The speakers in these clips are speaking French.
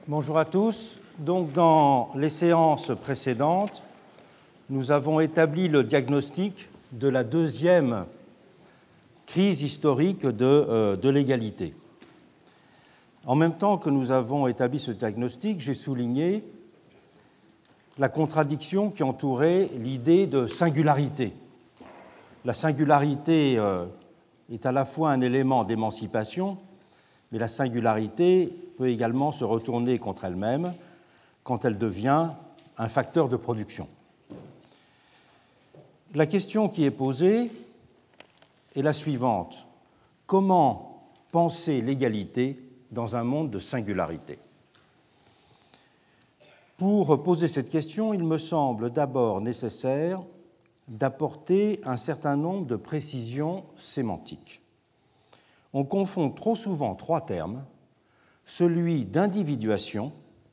Bonjour à tous. Donc, dans les séances précédentes, nous avons établi le diagnostic de la deuxième crise historique de l'égalité. En même temps que nous avons établi ce diagnostic, j'ai souligné la contradiction qui entourait l'idée de singularité. La singularité est à la fois un élément d'émancipation, mais la singularité peut également se retourner contre elle-même quand elle devient un facteur de production. La question qui est posée est la suivante. Comment penser l'égalité dans un monde de singularité ? Pour poser cette question, il me semble d'abord nécessaire d'apporter un certain nombre de précisions sémantiques. On confond trop souvent trois termes, celui d'individuation,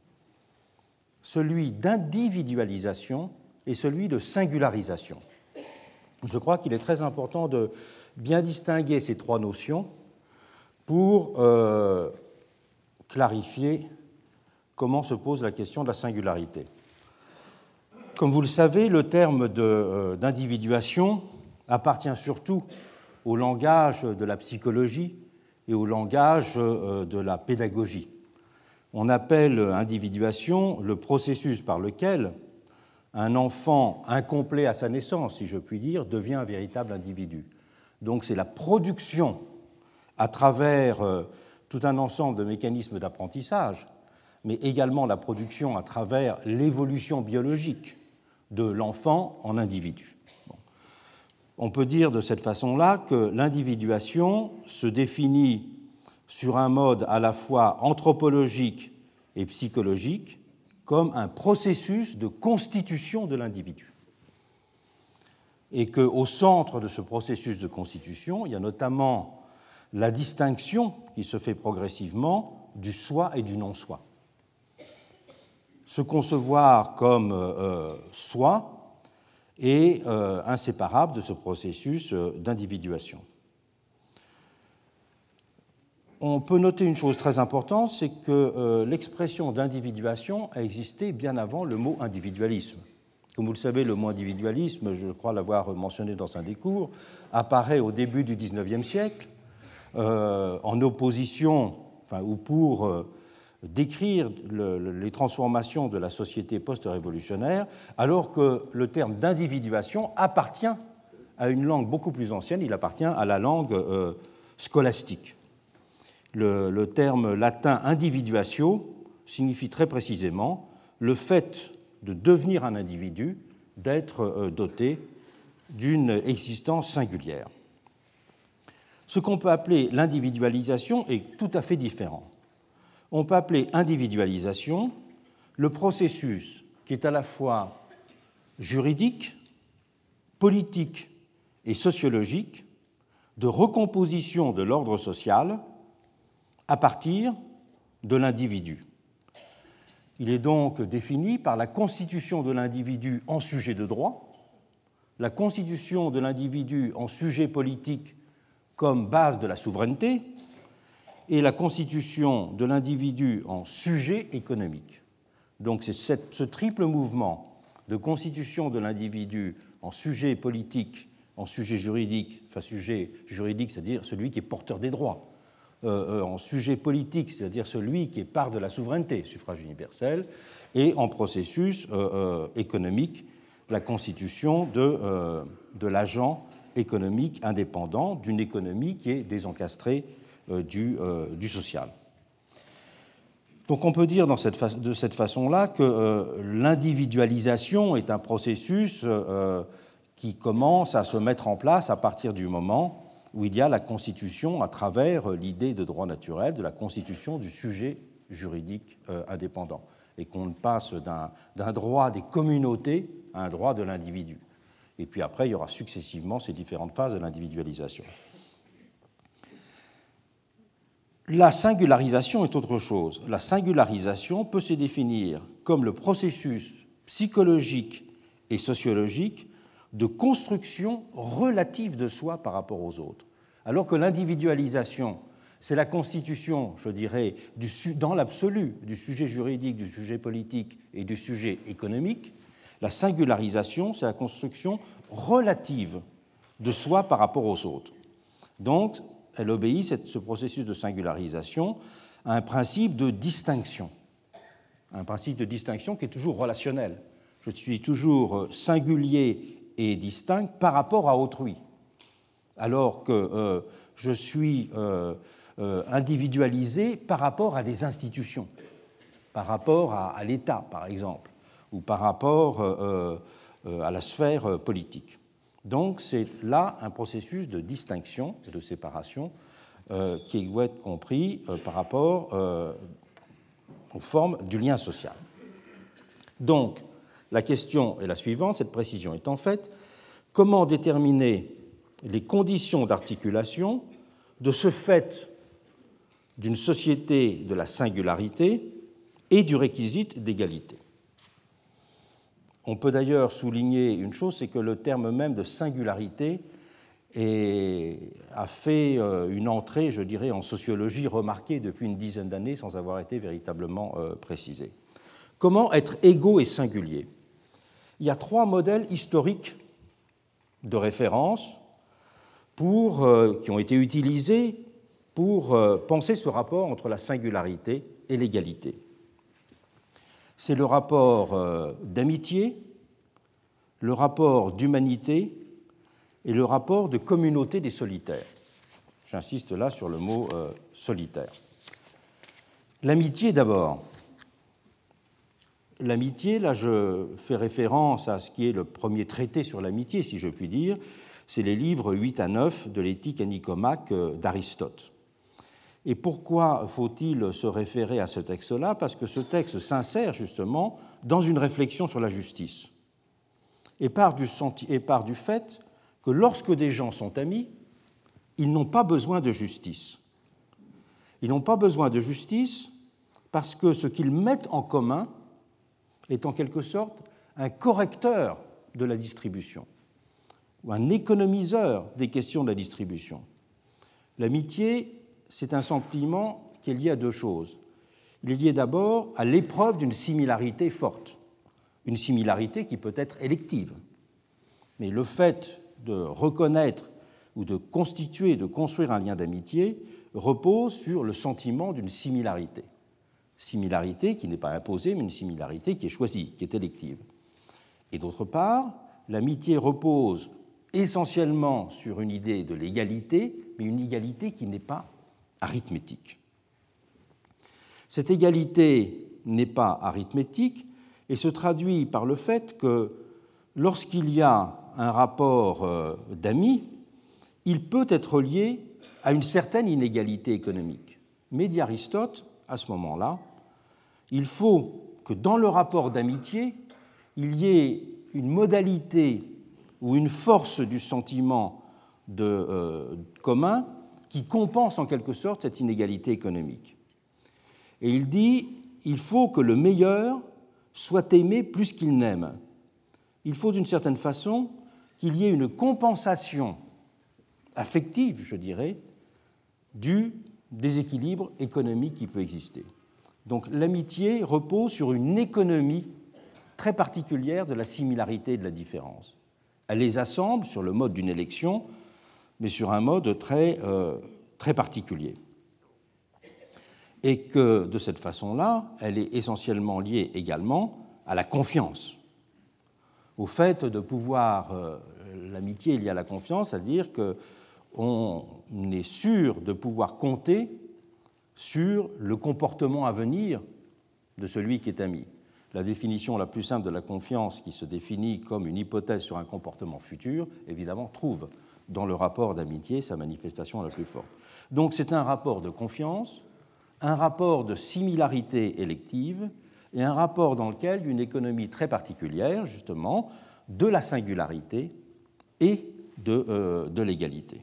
celui d'individualisation et celui de singularisation. Je crois qu'il est très important de bien distinguer ces trois notions pour clarifier comment se pose la question de la singularité. Comme vous le savez, le terme d'individuation appartient surtout au langage de la psychologie et au langage de la pédagogie. On appelle individuation le processus par lequel un enfant incomplet à sa naissance, si je puis dire, devient un véritable individu. Donc c'est la production à travers tout un ensemble de mécanismes d'apprentissage, mais également la production à travers l'évolution biologique de l'enfant en individu. On peut dire de cette façon-là que l'individuation se définit sur un mode à la fois anthropologique et psychologique comme un processus de constitution de l'individu. Et qu'au centre de ce processus de constitution, il y a notamment la distinction qui se fait progressivement du soi et du non-soi. Se concevoir comme soi est inséparable de ce processus d'individuation. On peut noter une chose très importante, c'est que l'expression d'individuation a existé bien avant le mot individualisme. Comme vous le savez, le mot individualisme, je crois l'avoir mentionné dans un des cours, apparaît au début du XIXe siècle en opposition, ou pour décrire les transformations de la société post-révolutionnaire, alors que le terme d'individuation appartient à une langue beaucoup plus ancienne, il appartient à la langue scolastique. Le terme latin individuatio signifie très précisément le fait de devenir un individu, d'être doté d'une existence singulière. Ce qu'on peut appeler l'individualisation est tout à fait différent. On peut appeler individualisation le processus qui est à la fois juridique, politique et sociologique de recomposition de l'ordre social à partir de l'individu. Il est donc défini par la constitution de l'individu en sujet de droit, la constitution de l'individu en sujet politique comme base de la souveraineté, et la constitution de l'individu en sujet économique. Donc c'est ce triple mouvement de constitution de l'individu en sujet politique, en sujet juridique, enfin sujet juridique, c'est-à-dire celui qui est porteur des droits, en sujet politique, c'est-à-dire celui qui est part de la souveraineté, suffrage universel, et en processus économique, la constitution de l'agent économique indépendant d'une économie qui est désencastrée du social. Donc on peut dire de cette façon-là que l'individualisation est un processus qui commence à se mettre en place à partir du moment où il y a la constitution, à travers l'idée de droit naturel, de la constitution du sujet juridique indépendant, et qu'on passe d'un droit des communautés à un droit de l'individu. Et puis après, il y aura successivement ces différentes phases de l'individualisation. La singularisation est autre chose. La singularisation peut se définir comme le processus psychologique et sociologique de construction relative de soi par rapport aux autres. Alors que l'individualisation C'est la constitution, je dirais, dans l'absolu, du sujet juridique, du sujet politique et du sujet économique. La singularisation, c'est la construction relative de soi par rapport aux autres. Donc, elle obéit, ce processus de singularisation, à un principe de distinction. Un principe de distinction qui est toujours relationnel. Je suis toujours singulier et distinct par rapport à autrui, alors que je suis individualisé par rapport à des institutions, par rapport à l'État, par exemple, ou par rapport à la sphère politique. Donc c'est là un processus de distinction et de séparation qui doit être compris par rapport aux formes du lien social. Donc la question est la suivante, cette précision étant faite, comment déterminer les conditions d'articulation de ce fait d'une société de la singularité et du réquisite d'égalité? On peut d'ailleurs souligner une chose, c'est que le terme même de singularité a fait une entrée, je dirais, en sociologie remarquée depuis une dizaine d'années sans avoir été véritablement précisé. Comment être égaux et singuliers? Il y a 3 modèles historiques de référence qui ont été utilisés pour penser ce rapport entre la singularité et l'égalité. C'est le rapport d'amitié, le rapport d'humanité et le rapport de communauté des solitaires. J'insiste là sur le mot solitaire. L'amitié d'abord. L'amitié, là je fais référence à ce qui est le premier traité sur l'amitié, si je puis dire, c'est les livres 8 à 9 de l'éthique à Nicomaque d'Aristote. Et pourquoi faut-il se référer à ce texte-là? Parce que ce texte s'insère justement dans une réflexion sur la justice et part du fait que lorsque des gens sont amis, ils n'ont pas besoin de justice. Ils n'ont pas besoin de justice parce que ce qu'ils mettent en commun est en quelque sorte un correcteur de la distribution ou un économiseur des questions de la distribution. L'amitié, c'est un sentiment qui est lié à 2 choses. Il est lié d'abord à l'épreuve d'une similarité forte, une similarité qui peut être élective. Mais le fait de reconnaître ou de constituer, de construire un lien d'amitié repose sur le sentiment d'une similarité. Similarité qui n'est pas imposée, mais une similarité qui est choisie, qui est élective. Et d'autre part, l'amitié repose essentiellement sur une idée de l'égalité, mais une égalité qui n'est pas arithmétique. Cette égalité n'est pas arithmétique et se traduit par le fait que lorsqu'il y a un rapport d'amis, il peut être lié à une certaine inégalité économique. Mais dit Aristote, à ce moment-là, il faut que dans le rapport d'amitié, il y ait une modalité ou une force du sentiment commun qui compense en quelque sorte cette inégalité économique. Et il dit, il faut que le meilleur soit aimé plus qu'il n'aime. Il faut d'une certaine façon qu'il y ait une compensation affective, je dirais, du déséquilibre économique qui peut exister. Donc l'amitié repose sur une économie très particulière de la similarité et de la différence. Elle les assemble sur le mode d'une élection, mais sur un mode très particulier. Et que de cette façon-là, elle est essentiellement liée également à la confiance, au fait de pouvoir, l'amitié est liée à la confiance, c'est-à-dire qu'on est sûr de pouvoir compter sur le comportement à venir de celui qui est ami. La définition la plus simple de la confiance, qui se définit comme une hypothèse sur un comportement futur, évidemment, trouve dans le rapport d'amitié sa manifestation la plus forte. Donc c'est un rapport de confiance, un rapport de similarité élective et un rapport dans lequel une économie très particulière, justement, de la singularité et de l'égalité.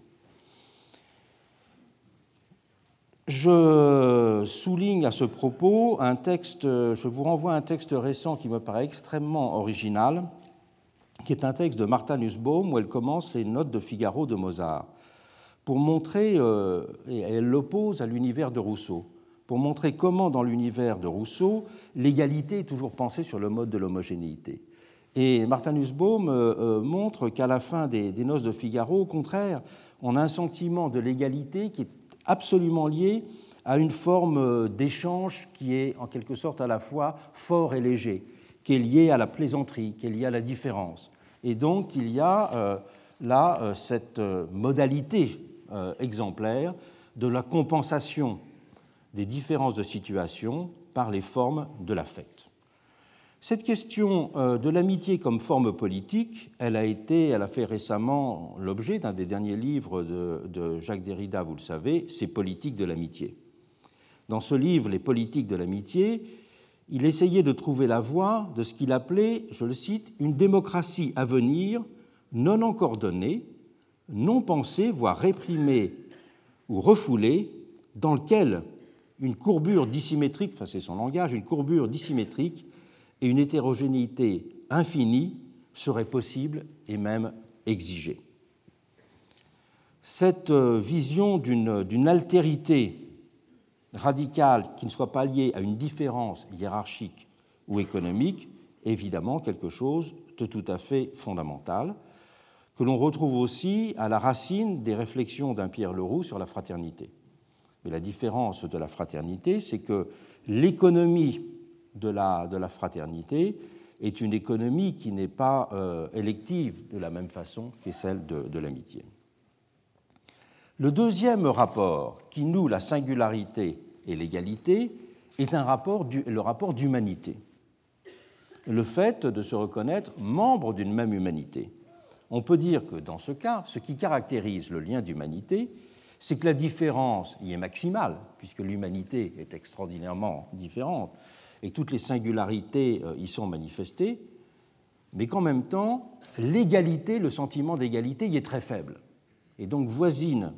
Je souligne à ce propos un texte, je vous renvoie à un texte récent qui me paraît extrêmement original, qui est un texte de Martha Nussbaum où elle commence les notes de Figaro de Mozart pour montrer, et elle l'oppose à l'univers de Rousseau, pour montrer comment dans l'univers de Rousseau, l'égalité est toujours pensée sur le mode de l'homogénéité. Et Martha Nussbaum montre qu'à la fin des Noces de Figaro, au contraire, on a un sentiment de l'égalité qui est absolument lié à une forme d'échange qui est en quelque sorte à la fois fort et léger, qui est lié à la plaisanterie, qui est lié à la différence. Et donc il y a là cette modalité exemplaire de la compensation des différences de situation par les formes de l'affect. Cette question de l'amitié comme forme politique, elle a fait récemment l'objet d'un des derniers livres de Jacques Derrida, vous le savez, c'est Politique de l'amitié. Dans ce livre, Les politiques de l'amitié, il essayait de trouver la voie de ce qu'il appelait, je le cite, une démocratie à venir non encore donnée, non pensée, voire réprimée ou refoulée, dans lequel une courbure dissymétrique, enfin c'est son langage, une courbure dissymétrique et une hétérogénéité infinie seraient possibles et même exigées. Cette vision d'une altérité radicale qui ne soit pas liée à une différence hiérarchique ou économique est évidemment quelque chose de tout à fait fondamental, que l'on retrouve aussi à la racine des réflexions d'un Pierre Leroux sur la fraternité. Mais la différence de la fraternité, c'est que l'économie de la fraternité est une économie qui n'est pas élective de la même façon que celle de l'amitié. Le deuxième rapport qui noue la singularité et l'égalité est le rapport d'humanité, le fait de se reconnaître membre d'une même humanité. On peut dire que dans ce cas, ce qui caractérise le lien d'humanité, c'est que la différence y est maximale, puisque l'humanité est extraordinairement différente, et toutes les singularités y sont manifestées, mais qu'en même temps, l'égalité, le sentiment d'égalité y est très faible, et donc voisine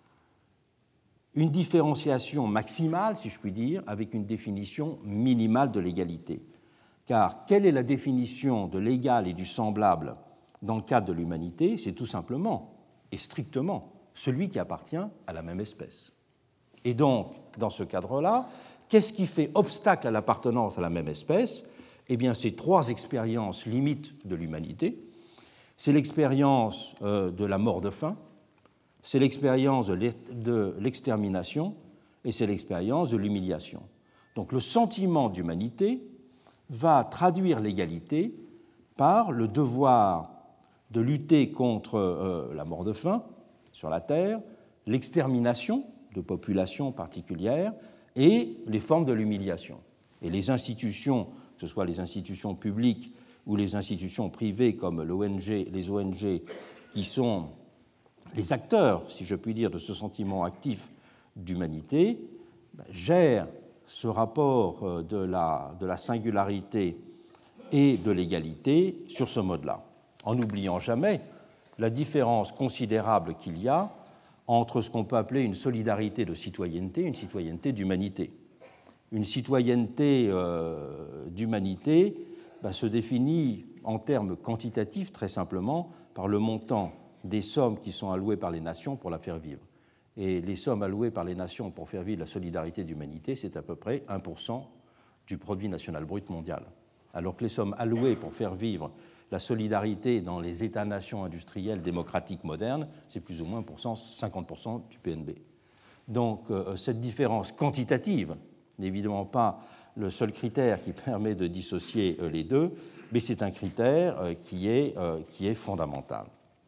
une différenciation maximale, si je puis dire, avec une définition minimale de l'égalité. Car quelle est la définition de l'égal et du semblable dans le cadre de l'humanité? C'est tout simplement et strictement celui qui appartient à la même espèce. Et donc, dans ce cadre-là, qu'est-ce qui fait obstacle à l'appartenance à la même espèce? Eh bien, c'est trois expériences limites de l'humanité. C'est l'expérience de la mort de faim, c'est l'expérience de l'extermination et c'est l'expérience de l'humiliation. Donc le sentiment d'humanité va traduire l'égalité par le devoir de lutter contre la mort de faim sur la Terre, l'extermination de populations particulières et les formes de l'humiliation. Et les institutions, que ce soit les institutions publiques ou les institutions privées comme les ONG, qui sont les acteurs, si je puis dire, de ce sentiment actif d'humanité, gèrent ce rapport de la singularité et de l'égalité sur ce mode-là, en n'oubliant jamais la différence considérable qu'il y a entre ce qu'on peut appeler une solidarité de citoyenneté et une citoyenneté d'humanité. Une citoyenneté d'humanité se définit en termes quantitatifs très simplement par le montant des sommes qui sont allouées par les nations pour la faire vivre. Et les sommes allouées par les nations pour faire vivre la solidarité d'humanité, c'est à peu près 1% du produit national brut mondial. Alors que les sommes allouées pour faire vivre la solidarité dans les États-nations industriels démocratiques modernes, c'est plus ou moins 50% du PNB. Donc cette différence quantitative n'est évidemment pas le seul critère qui permet de dissocier les deux, mais c'est un critère qui est fondamental.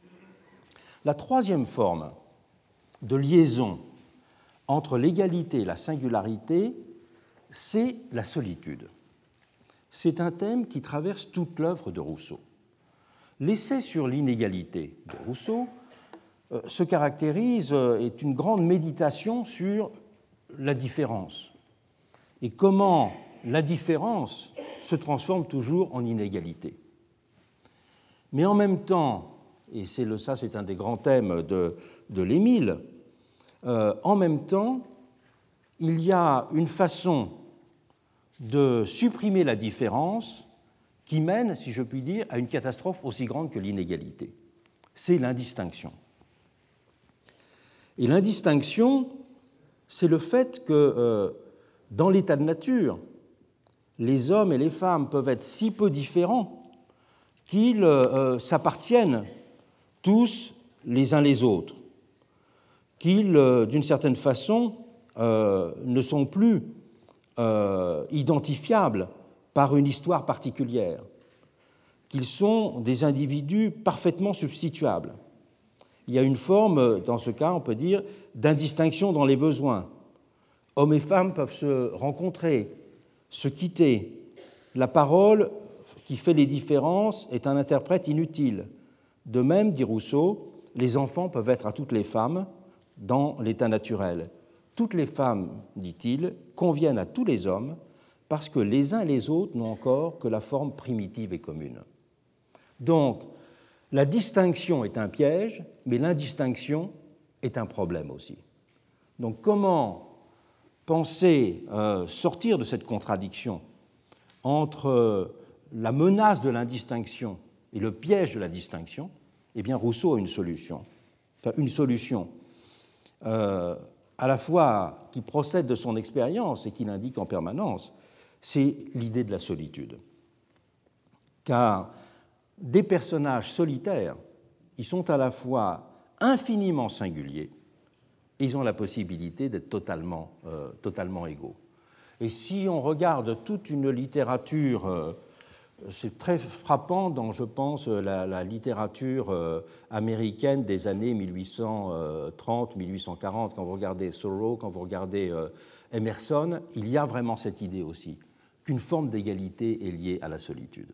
La troisième forme de liaison entre l'égalité et la singularité, c'est la solitude. C'est un thème qui traverse toute l'œuvre de Rousseau. L'essai sur l'inégalité de Rousseau se caractérise, est une grande méditation sur la différence et comment la différence se transforme toujours en inégalité. Mais en même temps, et ça c'est un des grands thèmes de l'Émile, en même temps, il y a une façon de supprimer la différence qui mène, si je puis dire, à une catastrophe aussi grande que l'inégalité. C'est l'indistinction. Et l'indistinction, c'est le fait que dans l'état de nature, les hommes et les femmes peuvent être si peu différents qu'ils s'appartiennent tous les uns les autres, qu'ils, d'une certaine façon, ne sont plus identifiables par une histoire particulière, qu'ils sont des individus parfaitement substituables. Il y a une forme, dans ce cas, on peut dire, d'indistinction dans les besoins. Hommes et femmes peuvent se rencontrer, se quitter. La parole qui fait les différences est un interprète inutile. De même, dit Rousseau, les enfants peuvent être à toutes les femmes dans l'état naturel. Toutes les femmes, dit-il, conviennent à tous les hommes parce que les uns et les autres n'ont encore que la forme primitive et commune. Donc, la distinction est un piège, mais l'indistinction est un problème aussi. Donc, comment penser sortir de cette contradiction entre la menace de l'indistinction et le piège de la distinction? Eh bien, Rousseau a une solution. Enfin, une solution à la fois qui procède de son expérience et qu'il indique en permanence, c'est l'idée de la solitude. Car des personnages solitaires, ils sont à la fois infiniment singuliers et ils ont la possibilité d'être totalement égaux. Et si on regarde toute une littérature, c'est très frappant dans, je pense, la littérature américaine des années 1830-1840, quand vous regardez Thoreau, quand vous regardez Emerson, il y a vraiment cette idée aussi, qu'une forme d'égalité est liée à la solitude.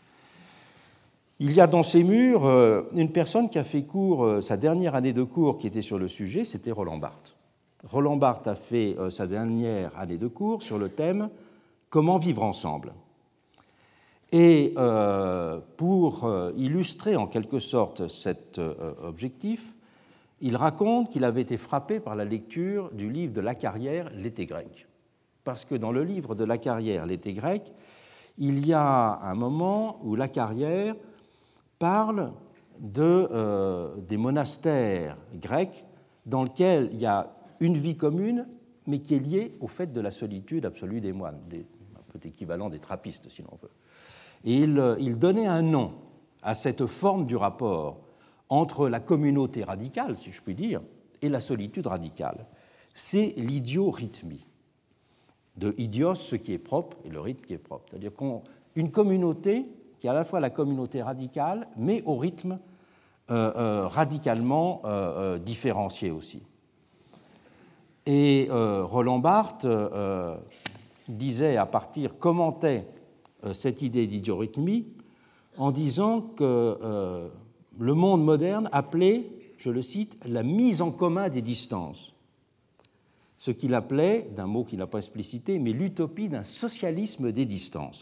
Il y a dans ces murs une personne qui a fait cours, sa dernière année de cours qui était sur le sujet, c'était Roland Barthes. Roland Barthes a fait sa dernière année de cours sur le thème « Comment vivre ensemble ». Et pour illustrer en quelque sorte cet objectif, il raconte qu'il avait été frappé par la lecture du livre de Lacarrière, L'été grec. Parce que dans le livre de Lacarrière, L'été grec, il y a un moment où Lacarrière parle des monastères grecs dans lesquels il y a une vie commune, mais qui est liée au fait de la solitude absolue des moines, un peu équivalent des trappistes, si l'on veut. Et il donnait un nom à cette forme du rapport entre la communauté radicale, si je puis dire, et la solitude radicale. C'est l'idiorhythmie. De idios, ce qui est propre, et le rythme qui est propre. C'est-à-dire qu'une communauté qui est à la fois la communauté radicale, mais au rythme radicalement différencié aussi. Et Roland Barthes disait commentait cette idée d'idiorhythmie en disant que le monde moderne appelait, je le cite, la mise en commun des distances. Ce qu'il appelait, d'un mot qu'il n'a pas explicité, mais l'utopie d'un socialisme des distances.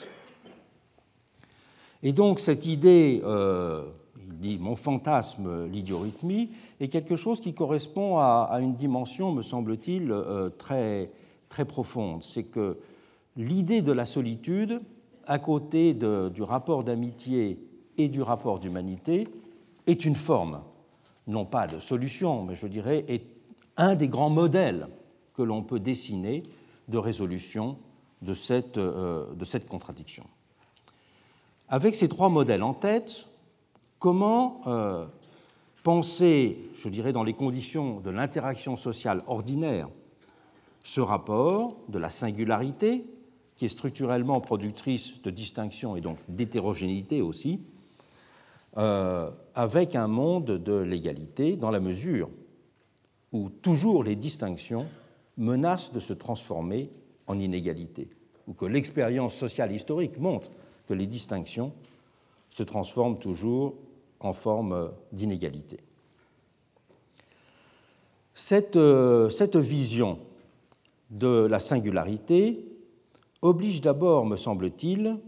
Et donc cette idée, il dit « mon fantasme, l'idiorhythmie », est quelque chose qui correspond à une dimension, me semble-t-il, très, très profonde. C'est que l'idée de la solitude, à côté du rapport d'amitié et du rapport d'humanité, est une forme, non pas de solution, mais je dirais est un des grands modèles que l'on peut dessiner de résolution de cette contradiction. Avec ces trois modèles en tête, comment penser, je dirais, dans les conditions de l'interaction sociale ordinaire, ce rapport de la singularité, qui est structurellement productrice de distinction et donc d'hétérogénéité aussi, avec un monde de l'égalité, dans la mesure où toujours les distinctions menacent de se transformer en inégalité, ou que l'expérience sociale historique montre que les distinctions se transforment toujours en forme d'inégalité. Cette vision de la singularité oblige d'abord, me semble-t-il,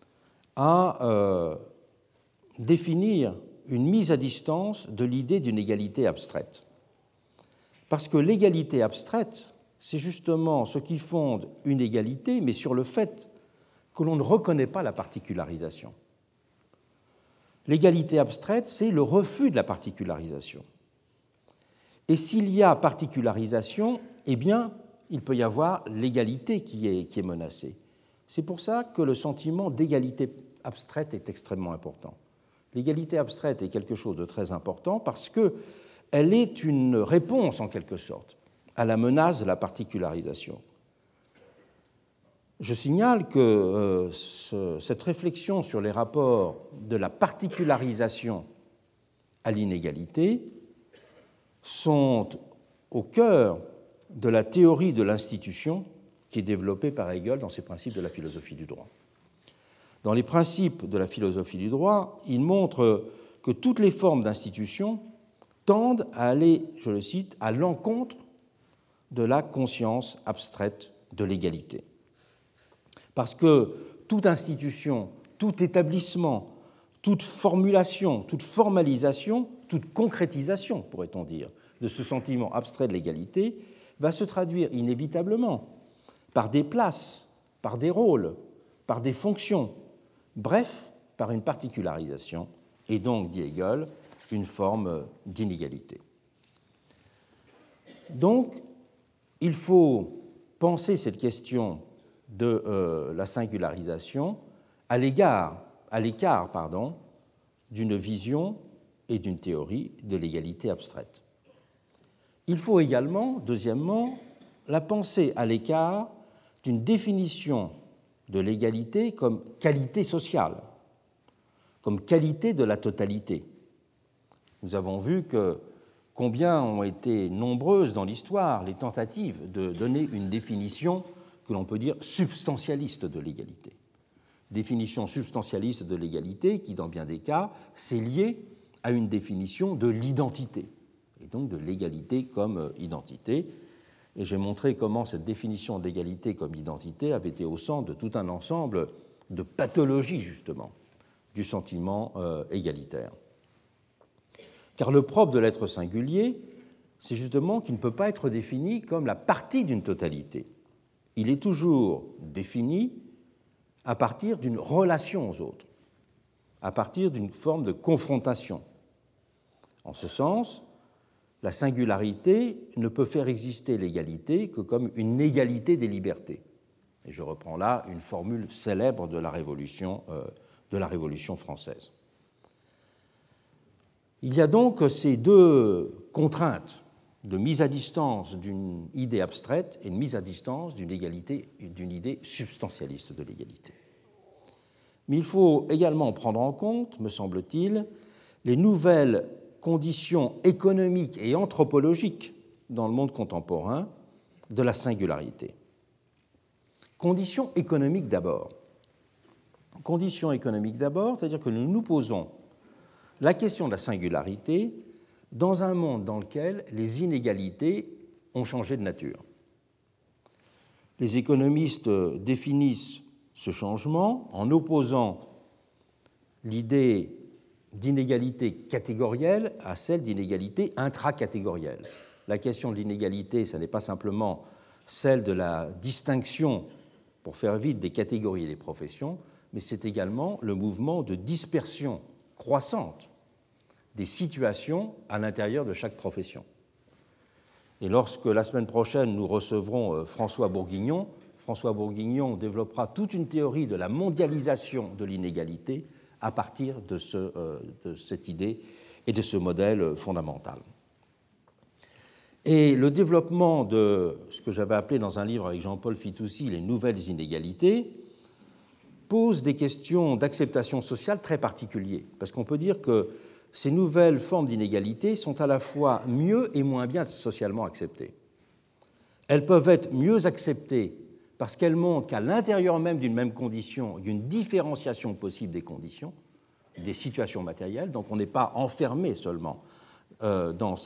à définir une mise à distance de l'idée d'une égalité abstraite. Parce que l'égalité abstraite, c'est justement ce qui fonde une égalité, mais sur le fait que l'on ne reconnaît pas la particularisation. L'égalité abstraite, c'est le refus de la particularisation. Et s'il y a particularisation, eh bien, il peut y avoir l'égalité qui est menacée. C'est pour ça que le sentiment d'égalité abstraite est extrêmement important. L'égalité abstraite est quelque chose de très important parce qu'elle est une réponse, en quelque sorte, à la menace de la particularisation. Je signale que cette réflexion sur les rapports de la particularisation à l'inégalité sont au cœur de la théorie de l'institution qui est développée par Hegel dans ses principes de la philosophie du droit. Dans les principes de la philosophie du droit, il montre que toutes les formes d'institution tendent à aller, je le cite, à l'encontre de la conscience abstraite de l'égalité. Parce que toute institution, tout établissement, toute formulation, toute formalisation, toute concrétisation, pourrait-on dire, de ce sentiment abstrait de l'égalité va se traduire inévitablement par des places, par des rôles, par des fonctions, bref, par une particularisation, et donc, dit Hegel, une forme d'inégalité. Donc, il faut penser cette question de la singularisation à l'écart d'une vision et d'une théorie de l'égalité abstraite. Il faut également, deuxièmement, la penser à l'écart d'une définition de l'égalité comme qualité sociale, comme qualité de la totalité. Nous avons vu que combien ont été nombreuses dans l'histoire les tentatives de donner une définition que l'on peut dire substantialiste de l'égalité. Définition substantialiste de l'égalité qui, dans bien des cas, s'est liée à une définition de l'identité, et donc de l'égalité comme identité. Et j'ai montré comment cette définition d'égalité comme identité avait été au centre de tout un ensemble de pathologies, justement, du sentiment égalitaire. Car le propre de l'être singulier, c'est justement qu'il ne peut pas être défini comme la partie d'une totalité. Il est toujours défini à partir d'une relation aux autres, à partir d'une forme de confrontation. En ce sens, la singularité ne peut faire exister l'égalité que comme une égalité des libertés. Et je reprends là une formule célèbre de la Révolution française. Il y a donc ces deux contraintes de mise à distance d'une idée abstraite et de mise à distance d'une idée substantialiste de l'égalité. Mais il faut également prendre en compte, me semble-t-il, les nouvelles conditions économiques et anthropologiques dans le monde contemporain de la singularité. Conditions économiques d'abord. Conditions économiques d'abord, c'est-à-dire que nous nous posons la question de la singularité dans un monde dans lequel les inégalités ont changé de nature. Les économistes définissent ce changement en opposant l'idée d'inégalité catégorielle à celle d'inégalité intracatégorielle. La question de l'inégalité, ce n'est pas simplement celle de la distinction, pour faire vite, des catégories et des professions, mais c'est également le mouvement de dispersion croissante des situations à l'intérieur de chaque profession. Et lorsque la semaine prochaine nous recevrons François Bourguignon développera toute une théorie de la mondialisation de l'inégalité à partir de cette idée et de ce modèle fondamental. Et le développement de ce que j'avais appelé dans un livre avec Jean-Paul Fitoussi les nouvelles inégalités pose des questions d'acceptation sociale très particulières, parce qu'on peut dire que ces nouvelles formes d'inégalité sont à la fois mieux et moins bien socialement acceptées. Elles peuvent être mieux acceptées parce qu'elles montrent qu'à l'intérieur même d'une même condition, il y a une différenciation possible des conditions, des situations matérielles, donc on n'est pas enfermé seulement dans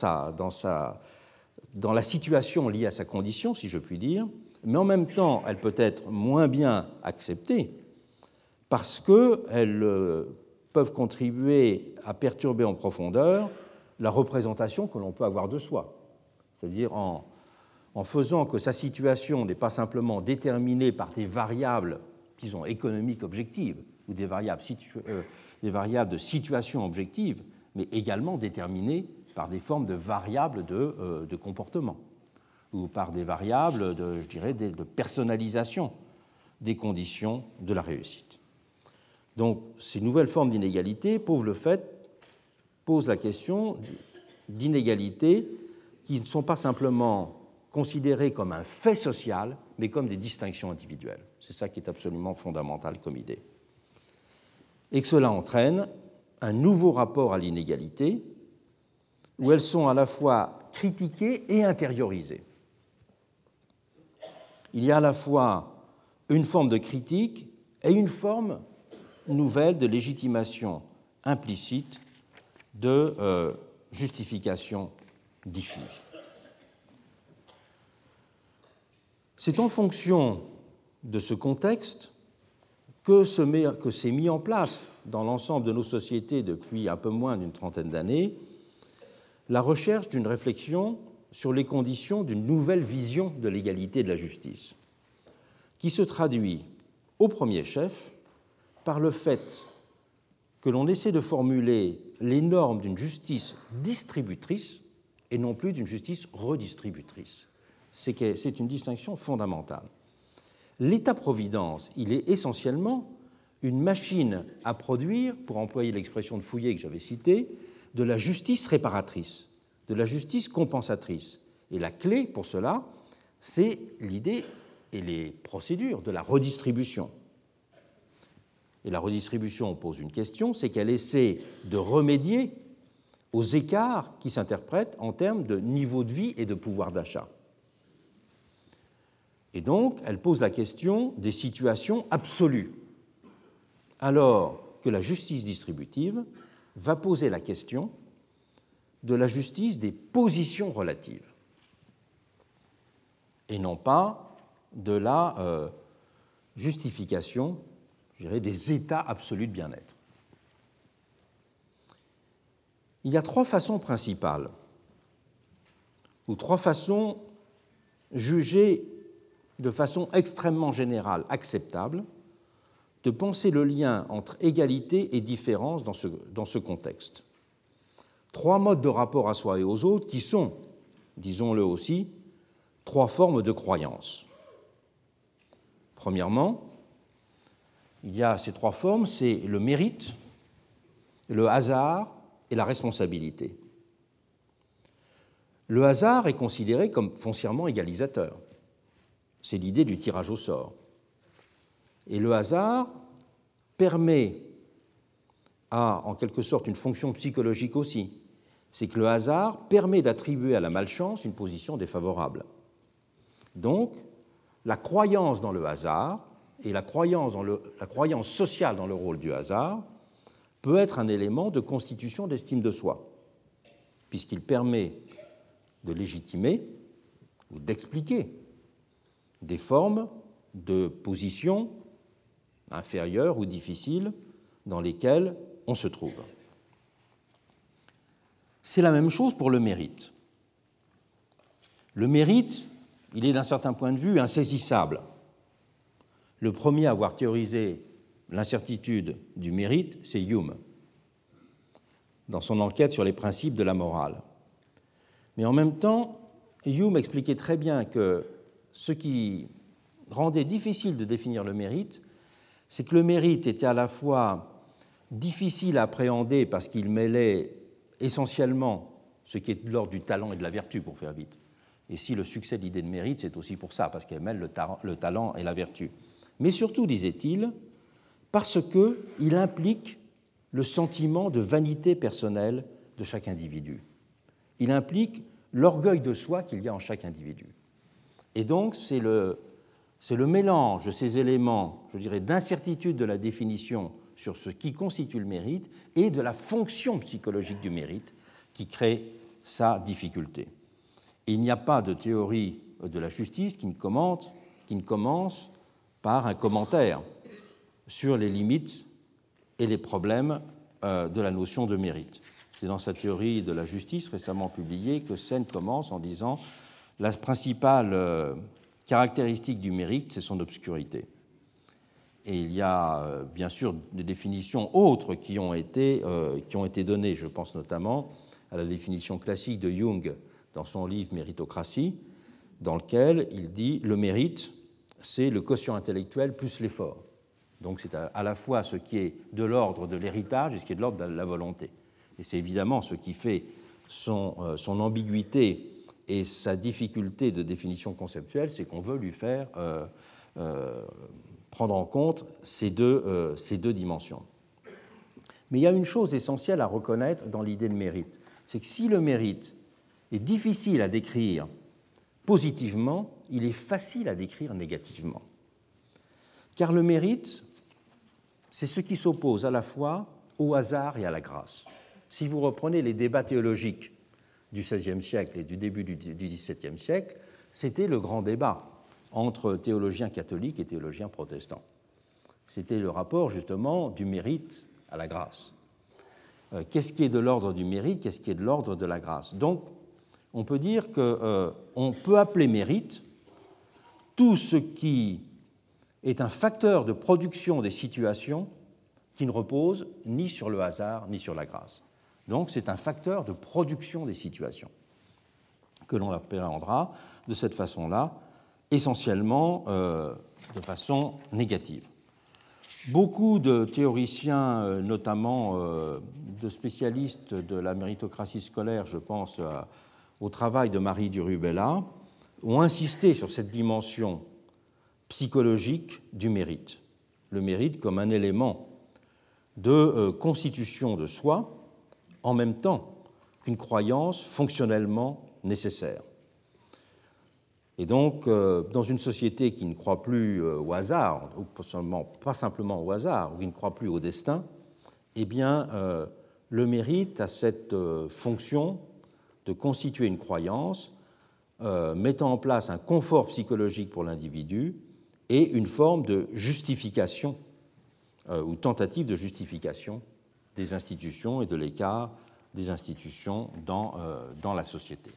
la situation liée à sa condition, si je puis dire, mais en même temps, elle peut être moins bien acceptée parce qu'elles peuvent contribuer à perturber en profondeur la représentation que l'on peut avoir de soi, c'est-à-dire en faisant que sa situation n'est pas simplement déterminée par des variables, disons, économiques objectives ou des variables de situation objective, mais également déterminée par des formes de variables de comportement ou par des variables je dirais, de personnalisation des conditions de la réussite. Donc, ces nouvelles formes d'inégalité posent la question d'inégalités qui ne sont pas simplement considérées comme un fait social, mais comme des distinctions individuelles. C'est ça qui est absolument fondamental comme idée. Et que cela entraîne un nouveau rapport à l'inégalité, où elles sont à la fois critiquées et intériorisées. Il y a à la fois une forme de critique et une forme nouvelle de légitimation implicite de justification diffuse. C'est en fonction de ce contexte que s'est mis en place dans l'ensemble de nos sociétés depuis un peu moins d'une trentaine d'années la recherche d'une réflexion sur les conditions d'une nouvelle vision de l'égalité et de la justice, qui se traduit au premier chef par le fait que l'on essaie de formuler les normes d'une justice distributrice et non plus d'une justice redistributrice. C'est une distinction fondamentale. L'État-providence, il est essentiellement une machine à produire, pour employer l'expression de Fouillé que j'avais citée, de la justice réparatrice, de la justice compensatrice. Et la clé pour cela, c'est l'idée et les procédures de la redistribution. Et la redistribution pose une question, c'est qu'elle essaie de remédier aux écarts qui s'interprètent en termes de niveau de vie et de pouvoir d'achat. Et donc, elle pose la question des situations absolues, alors que la justice distributive va poser la question de la justice des positions relatives, et non pas de la justification, je dirais, des états absolus de bien-être. Il y a trois façons principales, ou trois façons jugées de façon extrêmement générale acceptable, de penser le lien entre égalité et différence dans ce contexte. Trois modes de rapport à soi et aux autres qui sont, disons-le aussi, trois formes de croyance. Premièrement, il y a ces trois formes, c'est le mérite, le hasard et la responsabilité. Le hasard est considéré comme foncièrement égalisateur. C'est l'idée du tirage au sort. Et le hasard permet en quelque sorte, une fonction psychologique aussi. C'est que le hasard permet d'attribuer à la malchance une position défavorable. Donc, la croyance dans le hasard et la croyance sociale dans le rôle du hasard peut être un élément de constitution d'estime de soi, puisqu'il permet de légitimer ou d'expliquer des formes de position inférieures ou difficiles dans lesquelles on se trouve. C'est la même chose pour le mérite. Le mérite, il est d'un certain point de vue insaisissable. Le premier à avoir théorisé l'incertitude du mérite, c'est Hume, dans son enquête sur les principes de la morale. Mais en même temps, Hume expliquait très bien que ce qui rendait difficile de définir le mérite, c'est que le mérite était à la fois difficile à appréhender parce qu'il mêlait essentiellement ce qui est de l'ordre du talent et de la vertu, pour faire vite. Et si le succès de l'idée de mérite, c'est aussi pour ça, parce qu'elle mêle le talent et la vertu. Mais surtout, disait-il, parce qu'il implique le sentiment de vanité personnelle de chaque individu. Il implique l'orgueil de soi qu'il y a en chaque individu. Et donc, c'est le mélange de ces éléments, je dirais, d'incertitude de la définition sur ce qui constitue le mérite et de la fonction psychologique du mérite qui crée sa difficulté. Et il n'y a pas de théorie de la justice qui ne commence par un commentaire sur les limites et les problèmes de la notion de mérite. C'est dans sa théorie de la justice récemment publiée que Sen commence en disant « La principale caractéristique du mérite, c'est son obscurité ». Et il y a bien sûr des définitions autres qui ont été données. Je pense notamment à la définition classique de Jung dans son livre Méritocratie, dans lequel il dit le mérite, c'est le quotient intellectuel plus l'effort. Donc c'est à la fois ce qui est de l'ordre de l'héritage et ce qui est de l'ordre de la volonté. Et c'est évidemment ce qui fait son ambiguïté et sa difficulté de définition conceptuelle, c'est qu'on veut lui faire prendre en compte ces deux dimensions. Mais il y a une chose essentielle à reconnaître dans l'idée de mérite, c'est que si le mérite est difficile à décrire positivement, il est facile à décrire négativement. Car le mérite, c'est ce qui s'oppose à la fois au hasard et à la grâce. Si vous reprenez les débats théologiques du XVIe siècle et du début du XVIIe siècle, c'était le grand débat entre théologiens catholiques et théologiens protestants. C'était le rapport justement du mérite à la grâce. Qu'est-ce qui est de l'ordre du mérite, qu'est-ce qui est de l'ordre de la grâce? Donc, on peut dire qu'on peut appeler mérite tout ce qui est un facteur de production des situations qui ne repose ni sur le hasard ni sur la grâce. Donc, c'est un facteur de production des situations que l'on appréhendera de cette façon-là, essentiellement de façon négative. Beaucoup de théoriciens, notamment de spécialistes de la méritocratie scolaire, je pense au travail de Marie Durubella, ont insisté sur cette dimension psychologique du mérite. Le mérite comme un élément de constitution de soi, en même temps qu'une croyance fonctionnellement nécessaire. Et donc, dans une société qui ne croit plus au hasard, ou pas simplement au hasard, ou qui ne croit plus au destin, eh bien, le mérite a cette fonction de constituer une croyance, mettant en place un confort psychologique pour l'individu et une forme de justification ou tentative de justification des institutions et de l'écart des institutions dans la société.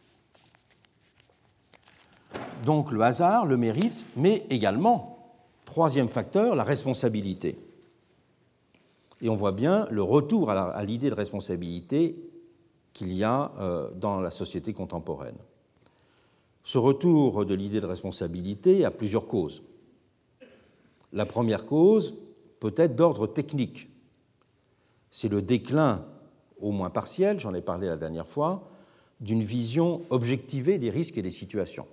Donc le hasard, le mérite, mais également, troisième facteur, la responsabilité. Et on voit bien le retour à l'idée de responsabilité qu'il y a dans la société contemporaine. Ce retour de l'idée de responsabilité a plusieurs causes. La première cause peut être d'ordre technique. C'est le déclin, au moins partiel, j'en ai parlé la dernière fois, d'une vision objectivée des risques et des situations.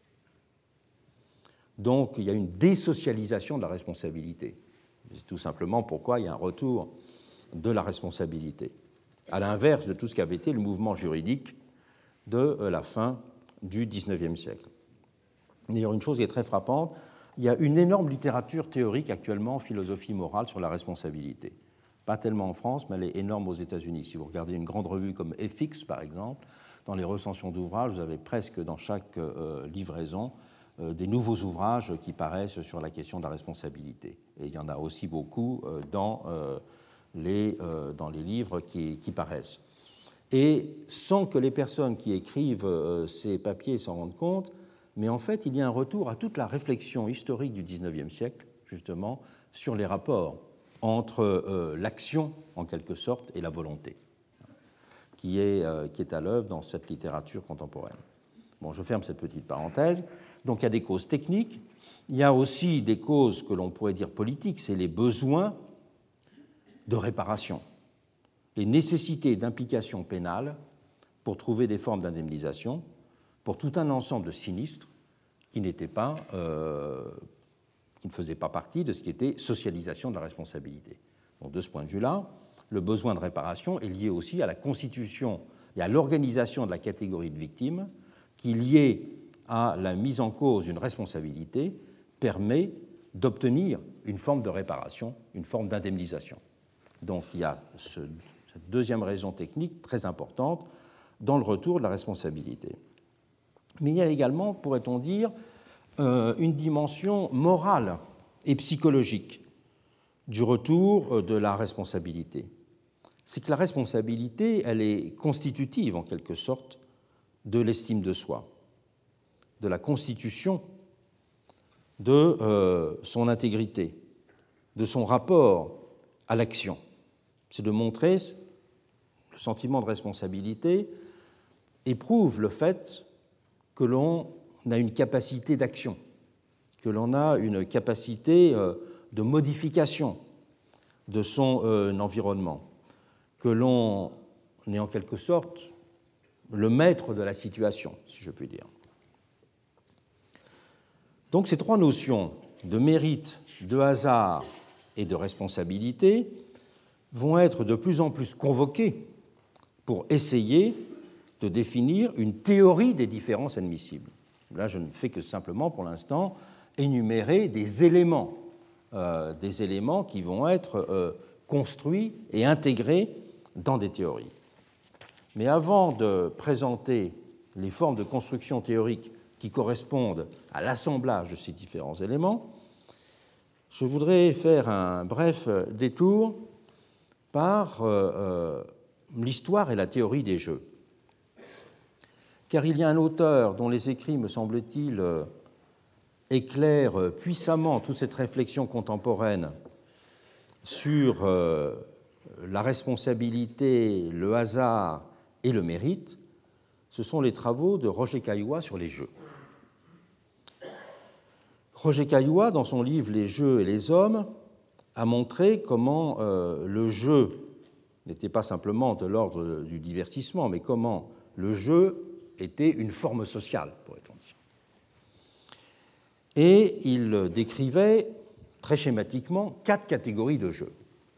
Donc, il y a une désocialisation de la responsabilité. C'est tout simplement pourquoi il y a un retour de la responsabilité, à l'inverse de tout ce qu'avait été le mouvement juridique de la fin du XIXe siècle. D'ailleurs, une chose qui est très frappante, il y a une énorme littérature théorique actuellement en philosophie morale sur la responsabilité. Pas tellement en France, mais elle est énorme aux États-Unis. Si vous regardez une grande revue comme Ethics, par exemple, dans les recensions d'ouvrages, vous avez presque dans chaque livraison des nouveaux ouvrages qui paraissent sur la question de la responsabilité. Et il y en a aussi beaucoup dans les livres qui paraissent. Et sans que les personnes qui écrivent ces papiers s'en rendent compte, mais en fait, il y a un retour à toute la réflexion historique du XIXe siècle, justement, sur les rapports entre l'action, en quelque sorte, et la volonté, qui est à l'œuvre dans cette littérature contemporaine. Bon, je ferme cette petite parenthèse. Donc, il y a des causes techniques. Il y a aussi des causes que l'on pourrait dire politiques, c'est les besoins de réparation, les nécessités d'implication pénale pour trouver des formes d'indemnisation pour tout un ensemble de sinistres qui ne faisaient pas partie de ce qui était socialisation de la responsabilité. Donc, de ce point de vue-là, le besoin de réparation est lié aussi à la constitution et à l'organisation de la catégorie de victimes qui, liée à la mise en cause d'une responsabilité, permet d'obtenir une forme de réparation, une forme d'indemnisation. Donc il y a cette deuxième raison technique très importante dans le retour de la responsabilité. Mais il y a également, pourrait-on dire, une dimension morale et psychologique du retour de la responsabilité. C'est que la responsabilité, elle est constitutive, en quelque sorte, de l'estime de soi, de la constitution de son intégrité, de son rapport à l'action. C'est de montrer le sentiment de responsabilité éprouve le fait que l'on a une capacité d'action, que l'on a une capacité de modification de son environnement, que l'on est en quelque sorte le maître de la situation, si je puis dire. Donc ces trois notions de mérite, de hasard et de responsabilité vont être de plus en plus convoquées pour essayer de définir une théorie des différences admissibles. Là, je ne fais que simplement, pour l'instant, énumérer des éléments qui vont être construits et intégrés dans des théories. Mais avant de présenter les formes de construction théorique qui correspondent à l'assemblage de ces différents éléments, je voudrais faire un bref détour par l'histoire et la théorie des jeux. Car il y a un auteur dont les écrits, me semble-t-il, éclairent puissamment toute cette réflexion contemporaine sur la responsabilité, le hasard et le mérite. Ce sont les travaux de Roger Caillois sur les jeux. Roger Caillois, dans son livre « Les jeux et les hommes », a montré comment le jeu n'était pas simplement de l'ordre du divertissement, mais comment le jeu était une forme sociale, pourrait-on dire. Et il décrivait très schématiquement 4 catégories de jeux.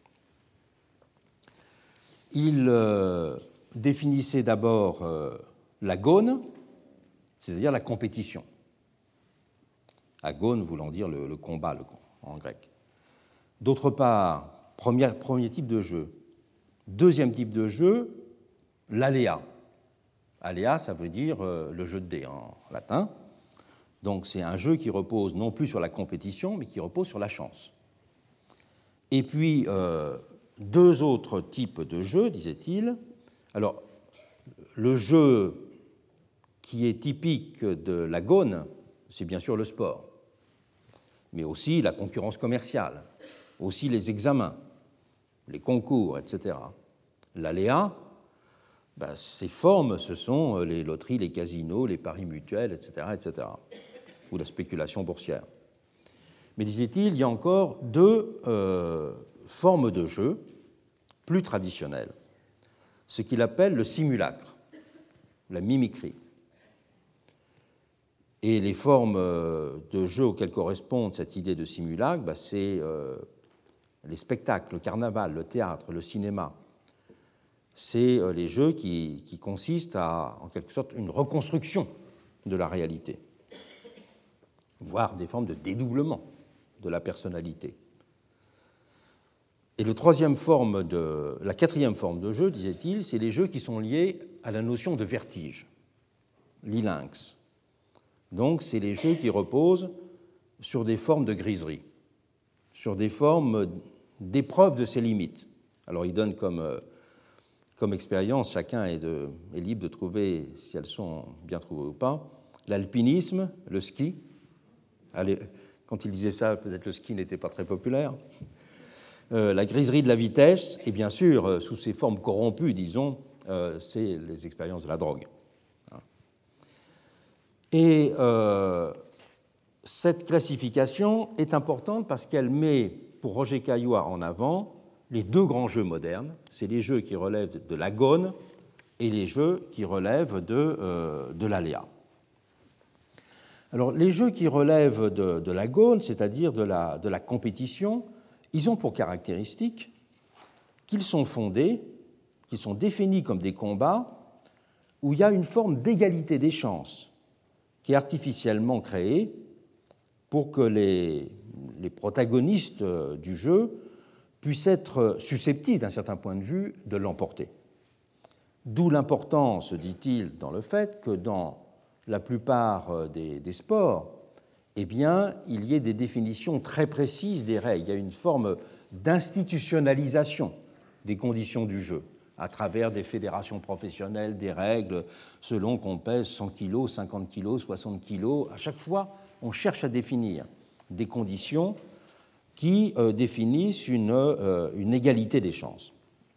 Il définissait d'abord l'agone, c'est-à-dire la compétition. Agone voulant dire le combat en grec. D'autre part, premier type de jeu. Deuxième type de jeu, l'aléa. Aléa, ça veut dire le jeu de dés en latin. Donc c'est un jeu qui repose non plus sur la compétition, mais qui repose sur la chance. Et puis, 2 autres types de jeux, disait-il. Alors, le jeu qui est typique de l'agone, c'est bien sûr le sport, mais aussi la concurrence commerciale, aussi les examens, les concours, etc. L'aléa, ces formes, ce sont les loteries, les casinos, les paris mutuels, etc., etc., ou la spéculation boursière. Mais, disait-il, il y a encore 2 formes de jeu plus traditionnelles, ce qu'il appelle le simulacre, la mimicrie. Et les formes de jeu auxquelles correspond cette idée de simulacre, c'est les spectacles, le carnaval, le théâtre, le cinéma. C'est les jeux qui consistent à, en quelque sorte, une reconstruction de la réalité, voire des formes de dédoublement de la personnalité. Et la quatrième forme de jeu, disait-il, c'est les jeux qui sont liés à la notion de vertige, l'ilinx. Donc, c'est les jeux qui reposent sur des formes de griserie, sur des formes d'épreuve de ses limites. Alors, il donne comme expérience, chacun est libre de trouver si elles sont bien trouvées ou pas, l'alpinisme, le ski. Allez, quand il disait ça, peut-être le ski n'était pas très populaire. La griserie de la vitesse, et bien sûr, sous ses formes corrompues, disons, c'est les expériences de la drogue. Et cette classification est importante parce qu'elle met, pour Roger Caillois, en avant les 2 grands jeux modernes. C'est les jeux qui relèvent de l'agone et les jeux qui relèvent de l'aléa. Alors, les jeux qui relèvent de l'agone, c'est-à-dire de la compétition, ils ont pour caractéristique qu'ils sont fondés, qu'ils sont définis comme des combats où il y a une forme d'égalité des chances qui est artificiellement créée pour que les protagonistes du jeu puissent être susceptibles, d'un certain point de vue, de l'emporter. D'où l'importance, dit-il, dans le fait que dans la plupart des sports, eh bien, il y ait des définitions très précises des règles. Il y a une forme d'institutionnalisation des conditions du jeu à travers des fédérations professionnelles, des règles selon qu'on pèse 100 kg, 50 kg, 60 kg. À chaque fois, on cherche à définir des conditions qui définissent une égalité des chances.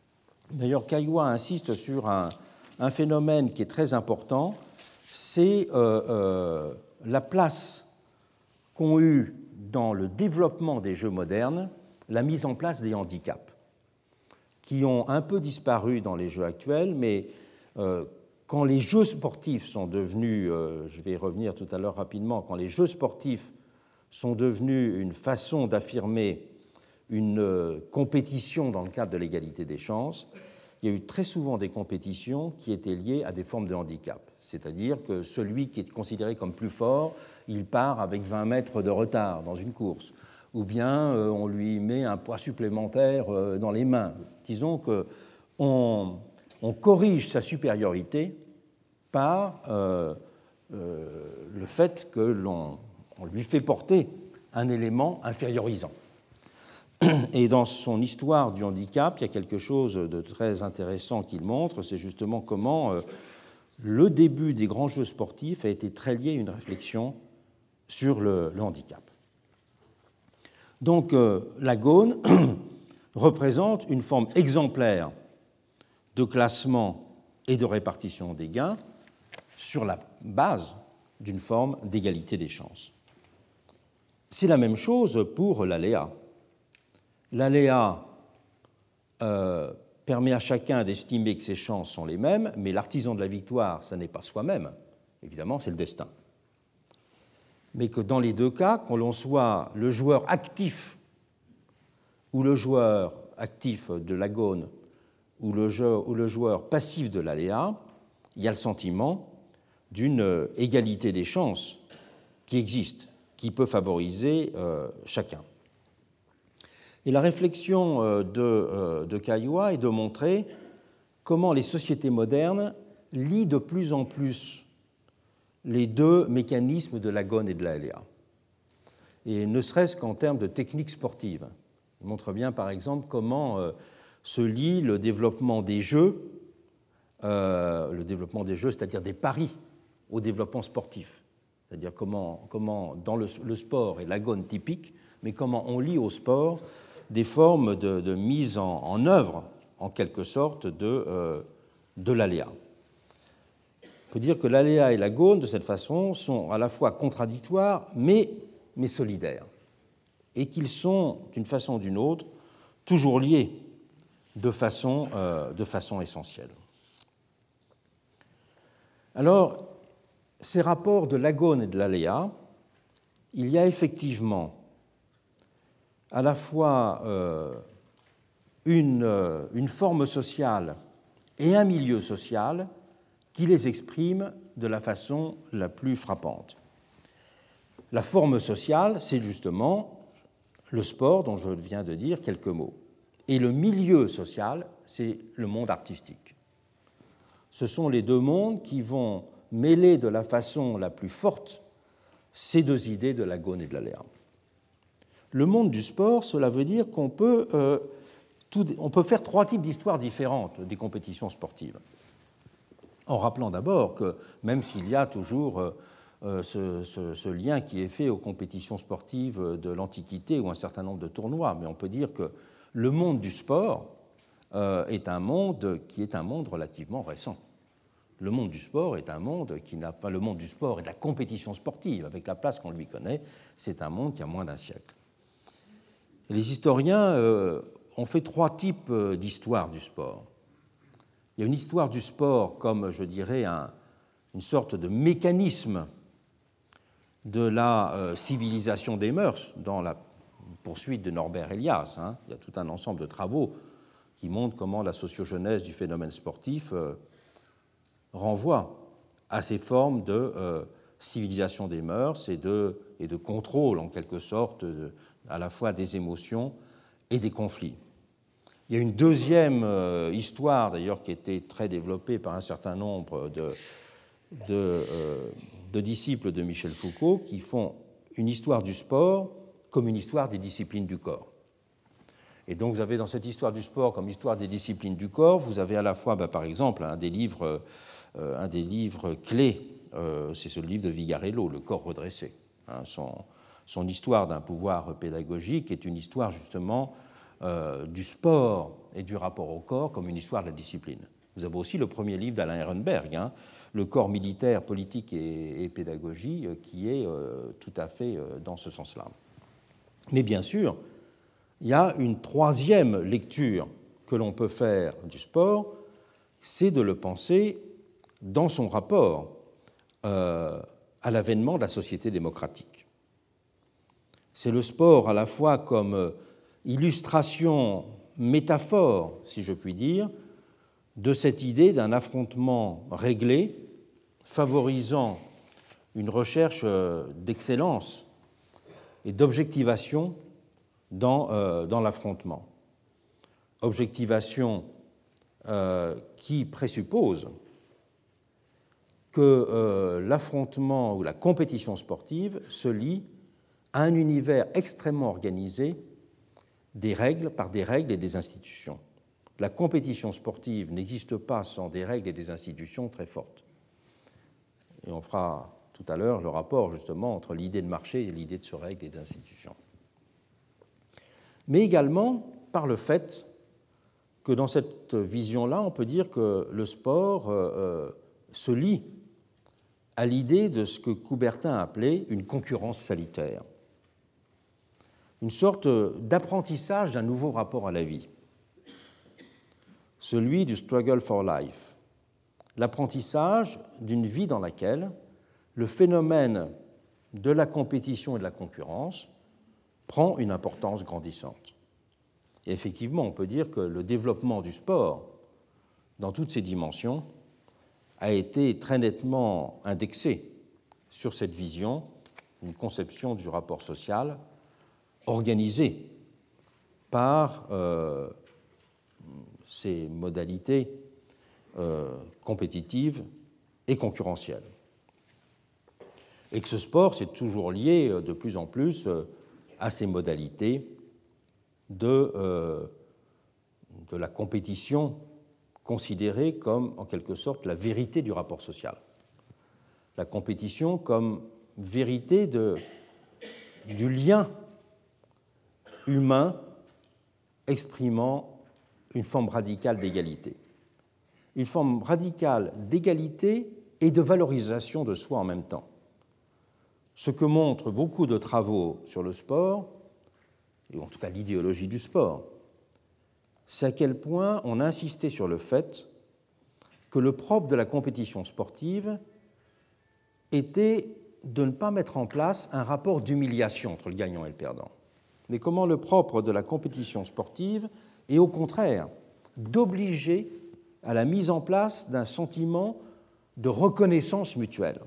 D'ailleurs, Caillois insiste sur un phénomène qui est très important, c'est la place qu'ont eu dans le développement des jeux modernes la mise en place des handicaps, qui ont un peu disparu dans les jeux actuels, mais quand les jeux sportifs sont devenus, je vais y revenir tout à l'heure rapidement, quand les jeux sportifs sont devenus une façon d'affirmer une compétition dans le cadre de l'égalité des chances, il y a eu très souvent des compétitions qui étaient liées à des formes de handicap. C'est-à-dire que celui qui est considéré comme plus fort, il part avec 20 mètres de retard dans une course. Ou bien on lui met un poids supplémentaire dans les mains. Disons qu'on corrige sa supériorité par le fait que l'on lui fait porter un élément infériorisant. Et dans son histoire du handicap, il y a quelque chose de très intéressant qu'il montre, c'est justement comment le début des grands jeux sportifs a été très lié à une réflexion sur le handicap. Donc l'agone représente une forme exemplaire de classement et de répartition des gains sur la base d'une forme d'égalité des chances. C'est la même chose pour l'aléa. L'aléa permet à chacun d'estimer que ses chances sont les mêmes, mais l'artisan de la victoire, ce n'est pas soi-même, évidemment, c'est le destin. Mais que dans les deux cas, qu'on l'on soit le joueur actif ou le joueur actif de l'agone ou le joueur passif de l'aléa, il y a le sentiment d'une égalité des chances qui existe, qui peut favoriser chacun. Et la réflexion de Caillois est de montrer comment les sociétés modernes lient de plus en plus les deux mécanismes de l'agone et de l'aléa, et ne serait-ce qu'en termes de techniques sportives. Il montre bien, par exemple, comment se lie le développement des jeux, c'est-à-dire des paris, au développement sportif. C'est-à-dire comment dans le sport est l'agone typique, mais comment on lie au sport des formes de mise en œuvre, en quelque sorte, de l'aléa. On peut dire que l'aléa et l'agone, de cette façon, sont à la fois contradictoires, mais solidaires, et qu'ils sont, d'une façon ou d'une autre, toujours liés de façon essentielle. Alors, ces rapports de l'agone et de l'aléa, il y a effectivement à la fois une forme sociale et un milieu social qui les exprime de la façon la plus frappante. La forme sociale, c'est justement le sport dont je viens de dire quelques mots. Et le milieu social, c'est le monde artistique. Ce sont les deux mondes qui vont mêler de la façon la plus forte ces deux idées de l'agone et de l'aléa. Le monde du sport, cela veut dire qu'on peut faire trois types d'histoires différentes des compétitions sportives. En rappelant d'abord que même s'il y a toujours ce lien qui est fait aux compétitions sportives de l'Antiquité ou un certain nombre de tournois, mais on peut dire que le monde du sport est un monde qui est un monde relativement récent. Le monde du sport est un monde qui n'a pas le monde du sport et de la compétition sportive, avec la place qu'on lui connaît, c'est un monde qui a moins d'un siècle. Et les historiens ont fait trois types d'histoires du sport. Il y a une histoire du sport comme, je dirais, une sorte de mécanisme de la civilisation des mœurs, dans la poursuite de Norbert Elias. Il y a tout un ensemble de travaux qui montrent comment la sociogenèse du phénomène sportif renvoie à ces formes de civilisation des mœurs et de contrôle, en quelque sorte, à la fois des émotions et des conflits. Il y a une deuxième histoire, d'ailleurs, qui a été très développée par un certain nombre de disciples de Michel Foucault, qui font une histoire du sport comme une histoire des disciplines du corps. Et donc vous avez dans cette histoire du sport comme histoire des disciplines du corps, vous avez à la fois, par exemple, un des livres clés, c'est ce livre de Vigarello, Le corps redressé. Son histoire d'un pouvoir pédagogique est une histoire justement du sport et du rapport au corps comme une histoire de la discipline. Vous avez aussi le premier livre d'Alain Ehrenberg, Le corps militaire, politique et pédagogie, qui est tout à fait dans ce sens-là. Mais bien sûr, il y a une troisième lecture que l'on peut faire du sport, c'est de le penser dans son rapport à l'avènement de la société démocratique. C'est le sport à la fois comme illustration, métaphore, si je puis dire, de cette idée d'un affrontement réglé, favorisant une recherche d'excellence et d'objectivation dans l'affrontement. Objectivation qui présuppose que l'affrontement ou la compétition sportive se lie à un univers extrêmement organisé par des règles et des institutions. La compétition sportive n'existe pas sans des règles et des institutions très fortes. Et on fera tout à l'heure le rapport justement entre l'idée de marché et l'idée de ce règles et d'institutions. Mais également par le fait que dans cette vision-là, on peut dire que le sport se lie à l'idée de ce que Coubertin a appelé une concurrence salutaire, une sorte d'apprentissage d'un nouveau rapport à la vie, celui du struggle for life, l'apprentissage d'une vie dans laquelle le phénomène de la compétition et de la concurrence prend une importance grandissante. Et effectivement, on peut dire que le développement du sport, dans toutes ses dimensions, a été très nettement indexé sur cette vision, une conception du rapport social organisée par ces modalités compétitives et concurrentielles. Et que ce sport, c'est toujours lié de plus en plus à ces modalités de la compétition considérée comme, en quelque sorte, la vérité du rapport social. La compétition comme vérité du lien humain exprimant une forme radicale d'égalité. Une forme radicale d'égalité et de valorisation de soi en même temps. Ce que montrent beaucoup de travaux sur le sport, et en tout cas l'idéologie du sport, c'est à quel point on a insisté sur le fait que le propre de la compétition sportive était de ne pas mettre en place un rapport d'humiliation entre le gagnant et le perdant, mais comment le propre de la compétition sportive est au contraire d'obliger à la mise en place d'un sentiment de reconnaissance mutuelle.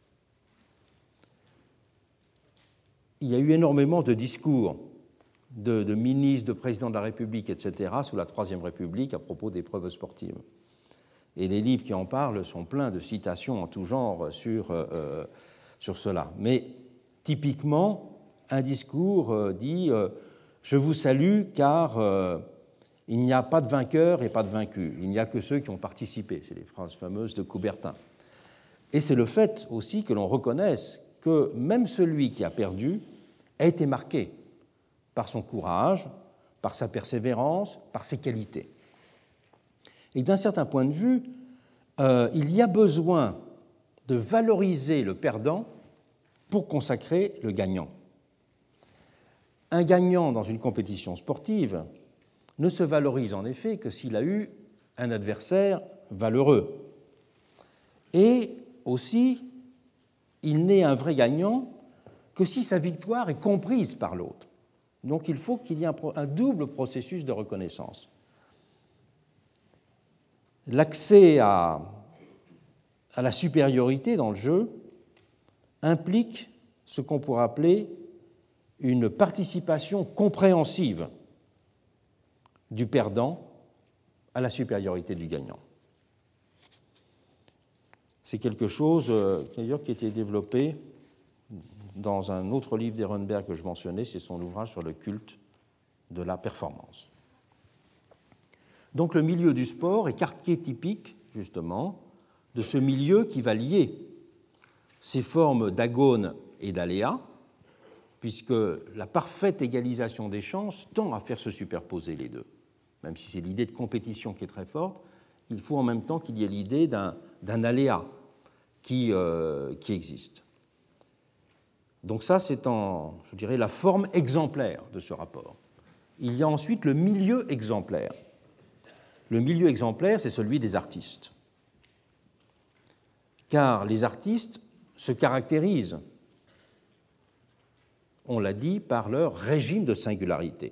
Il y a eu énormément de discours de ministres, de présidents de la République, etc., sous la Troisième République à propos des preuves sportives. Et les livres qui en parlent sont pleins de citations en tout genre sur cela. Mais typiquement, un discours dit « Je vous salue car il n'y a pas de vainqueur et pas de vaincu. Il n'y a que ceux qui ont participé. » C'est les phrases fameuses de Coubertin. Et c'est le fait aussi que l'on reconnaisse que même celui qui a perdu a été marqué par son courage, par sa persévérance, par ses qualités. Et d'un certain point de vue, il y a besoin de valoriser le perdant pour consacrer le gagnant. Un gagnant dans une compétition sportive ne se valorise en effet que s'il a eu un adversaire valeureux. Et aussi, il n'est un vrai gagnant que si sa victoire est comprise par l'autre. Donc il faut qu'il y ait un double processus de reconnaissance. L'accès à la supériorité dans le jeu implique ce qu'on pourrait appeler une participation compréhensive du perdant à la supériorité du gagnant. C'est quelque chose d'ailleurs qui a été développé dans un autre livre d'Ehrenberg que je mentionnais, c'est son ouvrage sur le culte de la performance. Donc le milieu du sport est archétypique, justement, de ce milieu qui va lier ces formes d'agone et d'aléa, puisque la parfaite égalisation des chances tend à faire se superposer les deux. Même si c'est l'idée de compétition qui est très forte, il faut en même temps qu'il y ait l'idée d'un aléa qui existe. Donc ça, c'est je dirais, la forme exemplaire de ce rapport. Il y a ensuite le milieu exemplaire. Le milieu exemplaire, c'est celui des artistes. Car les artistes se caractérisent, on l'a dit, par leur régime de singularité.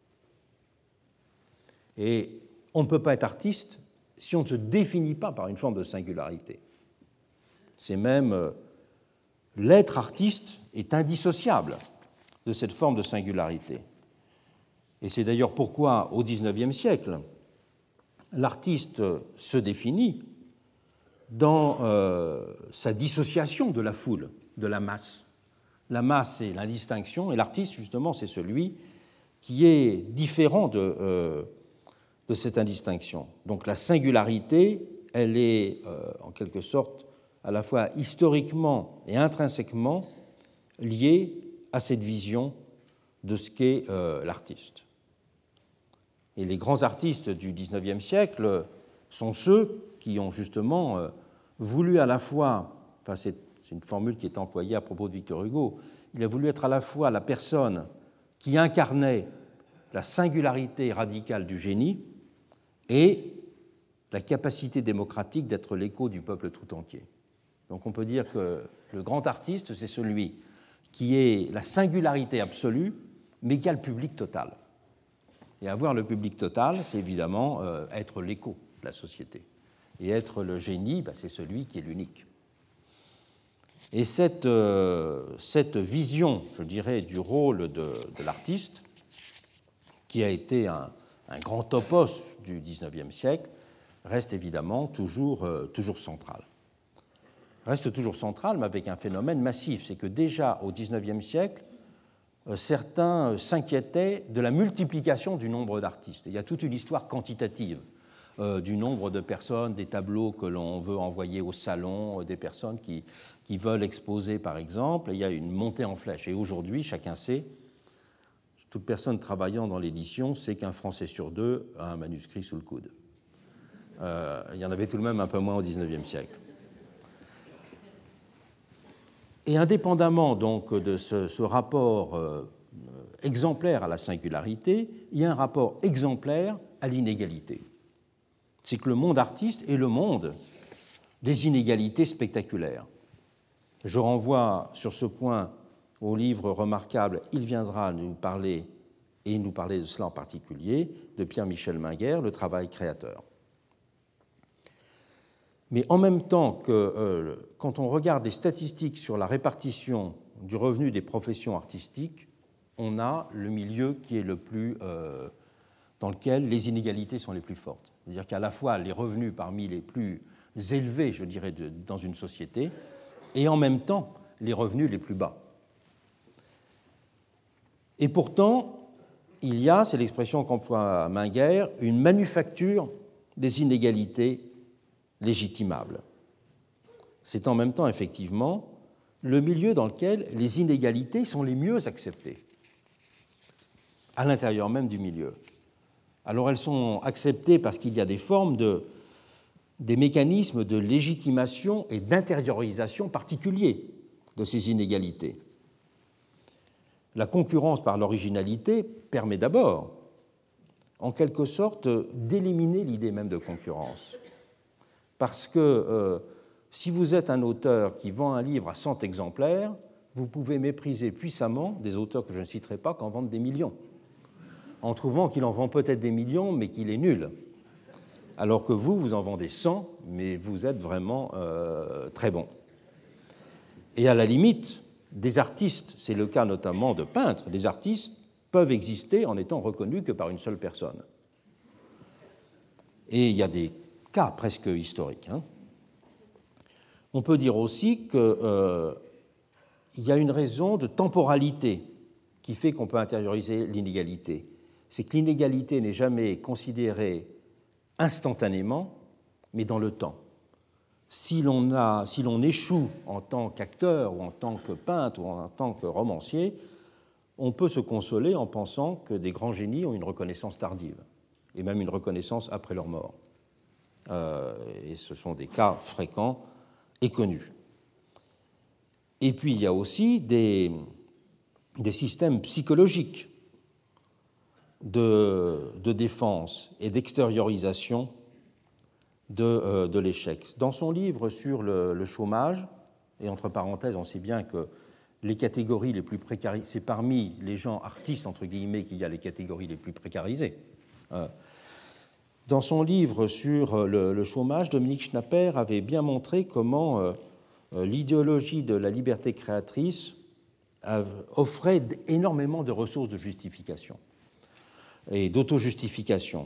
Et on ne peut pas être artiste si on ne se définit pas par une forme de singularité. C'est même l'être artiste est indissociable de cette forme de singularité. Et c'est d'ailleurs pourquoi, au XIXe siècle, l'artiste se définit dans sa dissociation de la foule, de la masse. La masse, c'est l'indistinction, et l'artiste, justement, c'est celui qui est différent de cette indistinction. Donc la singularité, elle est en quelque sorte à la fois historiquement et intrinsèquement liée à cette vision de ce qu'est l'artiste. Et les grands artistes du XIXe siècle sont ceux qui ont justement voulu à la fois, enfin c'est une formule qui est employée à propos de Victor Hugo, il a voulu être à la fois la personne qui incarnait la singularité radicale du génie et la capacité démocratique d'être l'écho du peuple tout entier. Donc on peut dire que le grand artiste, c'est celui qui est la singularité absolue, mais qui a le public total. Et avoir le public total, c'est évidemment être l'écho de la société. Et être le génie, c'est celui qui est l'unique. Et cette vision, je dirais, du rôle de l'artiste, qui a été un grand topos du XIXe siècle, reste évidemment toujours centrale. Reste toujours centrale, mais avec un phénomène massif. C'est que déjà au XIXe siècle, certains s'inquiétaient de la multiplication du nombre d'artistes. Il y a toute une histoire quantitative du nombre de personnes, des tableaux que l'on veut envoyer au salon, des personnes qui veulent exposer, par exemple. Il y a une montée en flèche. Et aujourd'hui, chacun sait, toute personne travaillant dans l'édition sait qu'un Français sur deux a un manuscrit sous le coude. Il y en avait tout de même un peu moins au XIXe siècle. Et indépendamment donc de ce rapport exemplaire à la singularité, il y a un rapport exemplaire à l'inégalité. C'est que le monde artiste est le monde des inégalités spectaculaires. Je renvoie sur ce point au livre remarquable « Il viendra nous parler », et nous parler de cela en particulier, de Pierre-Michel Minguer, Le travail créateur. Mais en même temps que quand on regarde les statistiques sur la répartition du revenu des professions artistiques, on a le milieu qui est le plus dans lequel les inégalités sont les plus fortes. C'est-à-dire qu'à la fois les revenus parmi les plus élevés, je dirais, dans une société, et en même temps les revenus les plus bas. Et pourtant, il y a, c'est l'expression qu'emploie Minguer, une manufacture des inégalités légitimables. C'est en même temps, effectivement, le milieu dans lequel les inégalités sont les mieux acceptées, à l'intérieur même du milieu. Alors elles sont acceptées parce qu'il y a des formes des mécanismes de légitimation et d'intériorisation particuliers de ces inégalités. La concurrence par l'originalité permet d'abord, en quelque sorte, d'éliminer l'idée même de concurrence. Parce que si vous êtes un auteur qui vend un livre à 100 exemplaires, vous pouvez mépriser puissamment des auteurs que je ne citerai pas qui en vendent des millions, en trouvant qu'il en vend peut-être des millions, mais qu'il est nul. Alors que vous en vendez 100, mais vous êtes vraiment très bon. Et à la limite, des artistes, c'est le cas notamment de peintres, des artistes peuvent exister en étant reconnus que par une seule personne. Et il y a des cas presque historiques. On peut dire aussi qu'il y a une raison de temporalité qui fait qu'on peut intérioriser l'inégalité. C'est que l'inégalité n'est jamais considérée instantanément, mais dans le temps. Si l'on échoue en tant qu'acteur ou en tant que peintre ou en tant que romancier, on peut se consoler en pensant que des grands génies ont une reconnaissance tardive, et même une reconnaissance après leur mort. Et ce sont des cas fréquents et connus. Et puis il y a aussi des systèmes psychologiques de défense et d'extériorisation de l'échec. Dans son livre sur le chômage, et entre parenthèses, on sait bien que les catégories les plus précarisées, c'est parmi les gens artistes, entre guillemets, qu'il y a les catégories les plus précarisées. Dans son livre sur le chômage, Dominique Schnapper avait bien montré comment l'idéologie de la liberté créatrice offrait énormément de ressources de justification et d'auto-justification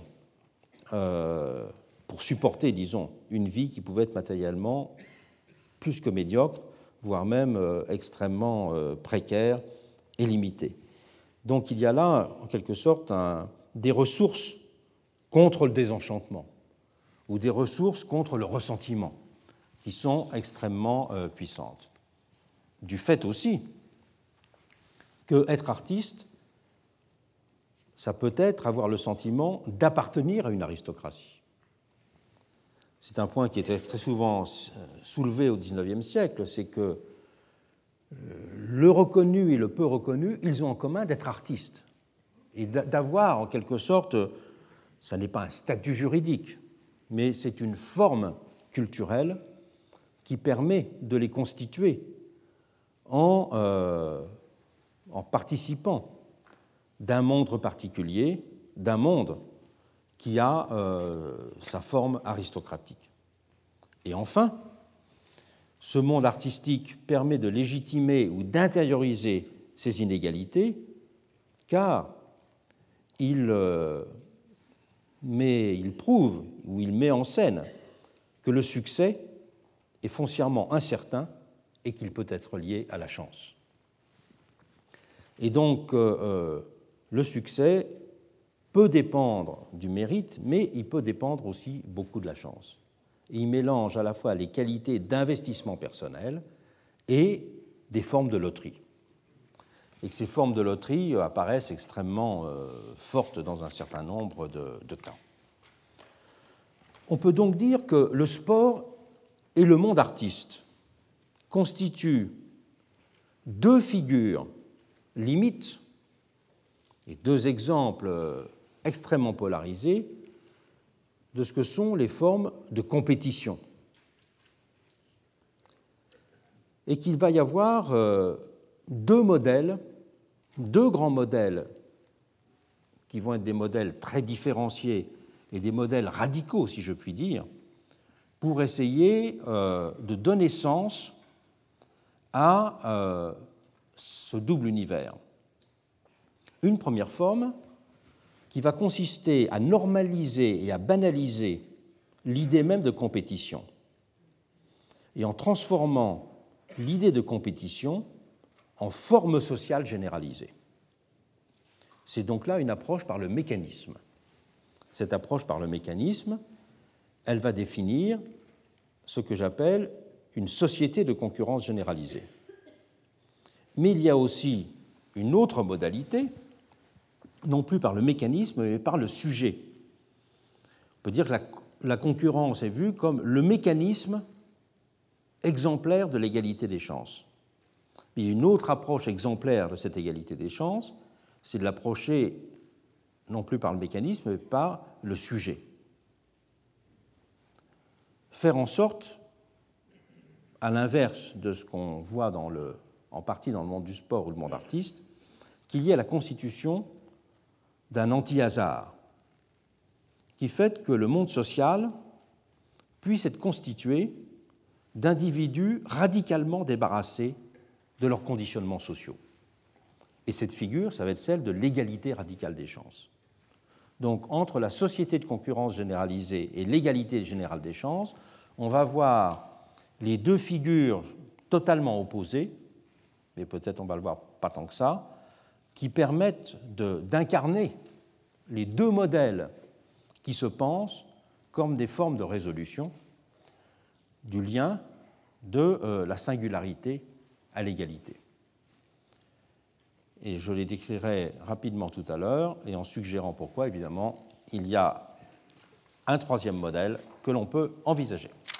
pour supporter, disons, une vie qui pouvait être matériellement plus que médiocre, voire même extrêmement précaire et limitée. Donc il y a là, en quelque sorte, des ressources contre le désenchantement ou des ressources contre le ressentiment qui sont extrêmement puissantes. Du fait aussi qu'être artiste, ça peut être avoir le sentiment d'appartenir à une aristocratie. C'est un point qui était très souvent soulevé au XIXe siècle, c'est que le reconnu et le peu reconnu, ils ont en commun d'être artistes et d'avoir en quelque sorte, ça n'est pas un statut juridique, mais c'est une forme culturelle qui permet de les constituer en participant d'un monde particulier, d'un monde qui a sa forme aristocratique. Et enfin, ce monde artistique permet de légitimer ou d'intérioriser ces inégalités, car il prouve ou il met en scène que le succès est foncièrement incertain et qu'il peut être lié à la chance. Et donc, le succès peut dépendre du mérite, mais il peut dépendre aussi beaucoup de la chance. Et il mélange à la fois les qualités d'investissement personnel et des formes de loterie. Et que ces formes de loterie apparaissent extrêmement fortes dans un certain nombre de cas. On peut donc dire que le sport et le monde artiste constituent deux figures limites et deux exemples extrêmement polarisés de ce que sont les formes de compétition. Et qu'il va y avoir deux grands modèles, qui vont être des modèles très différenciés et des modèles radicaux, si je puis dire, pour essayer de donner sens à ce double univers. Une première forme qui va consister à normaliser et à banaliser l'idée même de compétition, et en transformant l'idée de compétition en forme sociale généralisée. C'est donc là une approche par le mécanisme. Cette approche par le mécanisme, elle va définir ce que j'appelle une société de concurrence généralisée. Mais il y a aussi une autre modalité, non plus par le mécanisme, mais par le sujet. On peut dire que la concurrence est vue comme le mécanisme exemplaire de l'égalité des chances. Mais une autre approche exemplaire de cette égalité des chances, c'est de l'approcher non plus par le mécanisme, mais par le sujet. Faire en sorte, à l'inverse de ce qu'on voit en partie dans le monde du sport ou le monde artiste, qu'il y ait la constitution d'un anti-hasard qui fait que le monde social puisse être constitué d'individus radicalement débarrassés de leurs conditionnements sociaux. Et cette figure, ça va être celle de l'égalité radicale des chances. Donc, entre la société de concurrence généralisée et l'égalité générale des chances, on va voir les deux figures totalement opposées, mais peut-être on va le voir pas tant que ça, qui permettent d'incarner les deux modèles qui se pensent comme des formes de résolution du lien de la singularité à l'égalité. et je les décrirai rapidement tout à l'heure, et en suggérant pourquoi, évidemment, il y a un troisième modèle que l'on peut envisager.